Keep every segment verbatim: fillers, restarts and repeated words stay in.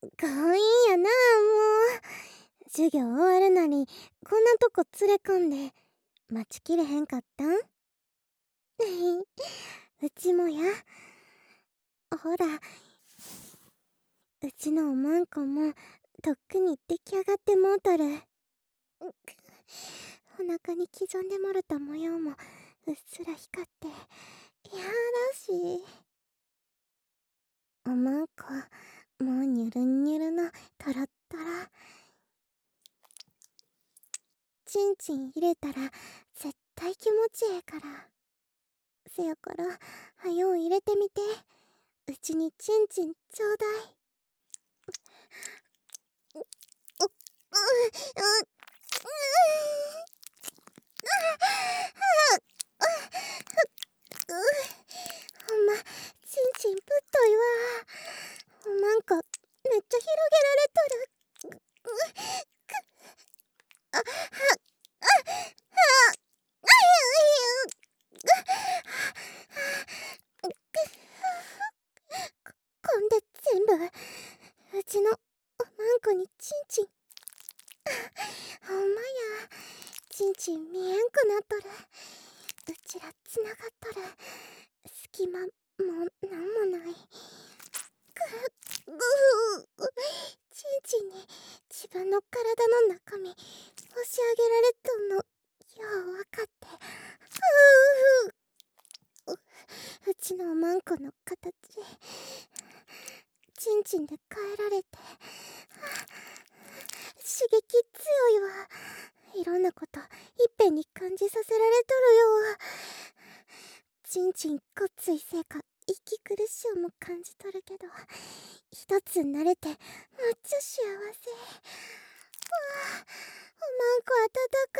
かわいいやな、もう。授業終わるなりこんなとこ連れ込んで待ちきれへんかったん？うちもや。ほら、うちのおまんこもとっくに出来上がってもうとる。お腹に刻んでもろた模様もうっすら光ってやらしい。おまんこもうニュルンニュルのトロットロ。チンチン入れたら絶対気持ちええから。せやからはよう入れてみて。うちにチンチンちょうだい。う、う、う、う、ほんま、チンチンぶっといわ。おまんこ、めっちゃ広げられとる。あ、は、あ、は、こんで全部、うちのおまんこにチンチン。ほんまや、チンチン見えんくなっとる。うちらつながっとる。隙間もなんもない。ぐぐチンチンに自分の体の中身押し上げられとんのようわかって。うううちのおまんこの形チンチンで変えられて刺激強いわ。いろんなこといっぺんに感じさせられとるよ。チンチンごっついせいか息苦しゅうも感じとるけど、一つ慣れてむっちゃ幸せ。わあ、おまんこあたたか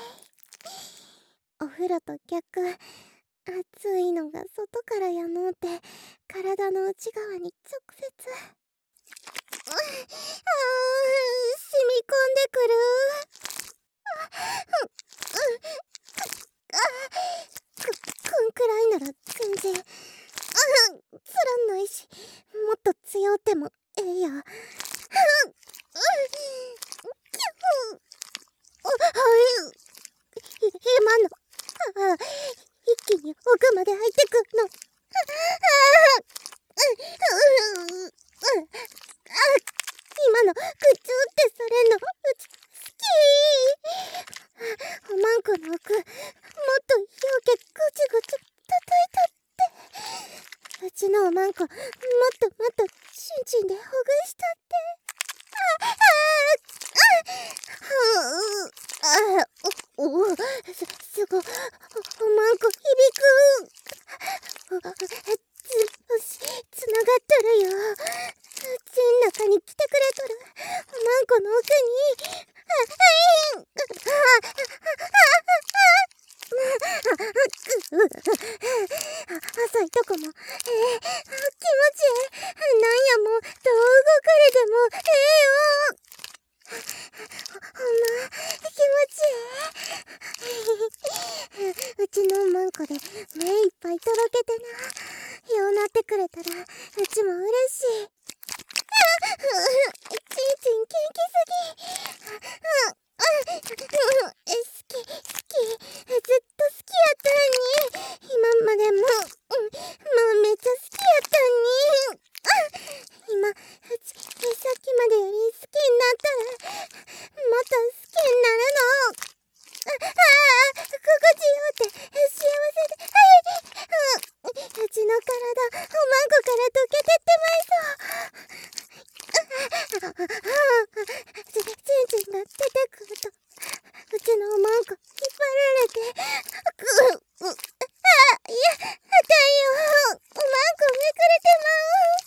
い。お風呂と逆、熱いのが外からやのうて体の内側に直接。ああ、染み込んでくる。あ、あ、こ、こんくらいなら全然。あ、つらないし、もっと強うてもええや。あ、今の、あ、一気に奥まで入ってくんの。今のグチュってされんのうち好き。おまんこの奥もっとようけぐちぐち叩いたって。うちのおまんこもっともっとチンチンでほぐしたって。ああああおおすすごお、おまんこ響く。つつながっとるよ。ちん中に来てくれとる。おまんこの奥に。あ、はいん。浅いとこもええ、気持ちええ。なんやもうどう動かれてもええよ。ほ、ほんま気持ちええ。うちのおまんこで目いっぱいとろけてな。ようなってくれたらうちも嬉しい。チンチン元気すぎ。好き好き、ずっと好きやったんに。今までも、うん、もうめっちゃ好きやったんに。今うちさっきまでより好きになったらもっと好きになるの。ああ、心地よって幸せで、はい、うちの体おまんこから溶けてってまいそう。チンチンが出てくるとうちのおまんこ引っ張られて、くう、う、あ、いや、あかんよ。おまんこめくれてまう。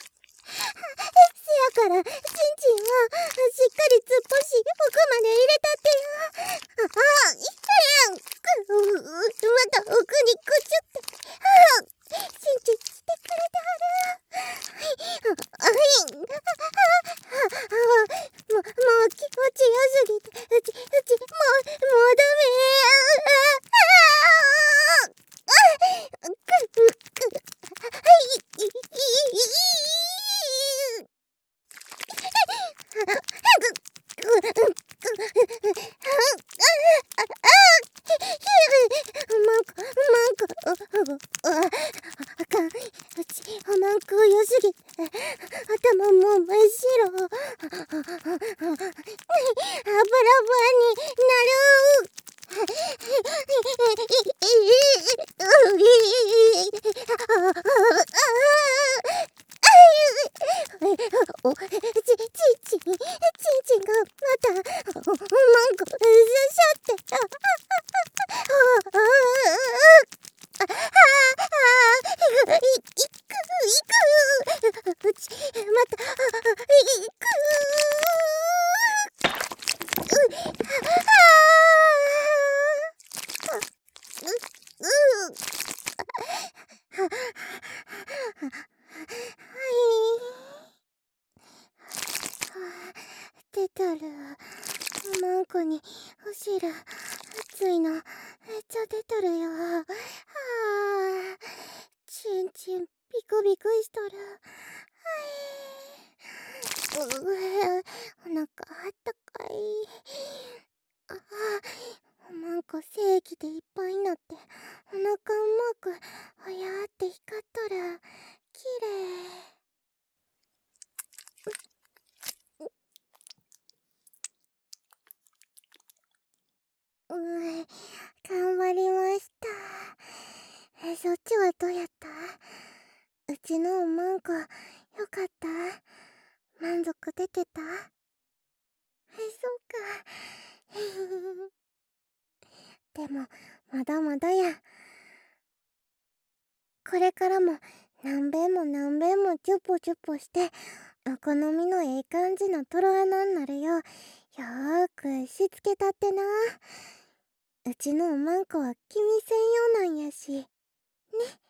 せやからチンチンはしっかり突っ干し奥まで入れたってよ。ああ、いやん。くう、また奥にぐちゅって。ああ、チンチンしてくれてはる。はい、はい。もう、もう気持ちよすぎて、うち、うち、もう、もうダメ。ああ、く、く、はい、い、い、い、い。 あかん、うちおまんこ良すぎて頭もう真っ白。油バーになる。お、ち、ちんちん、ちんちんがまた、おまんこ、しゃって。ああ、ああ、い、いく、いく。うち、また、いく。出たる。おまんこにお汁熱いのめっちゃ出とるよ。はあ、ちんちんビクビクしとる。はい、うう、お腹あったかい。ああ、おまんこ精液でいっぱいになってお腹うまくおやーって光っとる。きれい。うー、頑張りました。え、そっちはどうやった？うちのおまんこ、よかった？満足出てた？え、そうか。でも、まだまだや。これからも、何べんも何べんもチュポチュポして、お好みのええ感じのトロ穴になるよう、よーくしつけたってな。うちのおまんこは君専用なんやし。ね。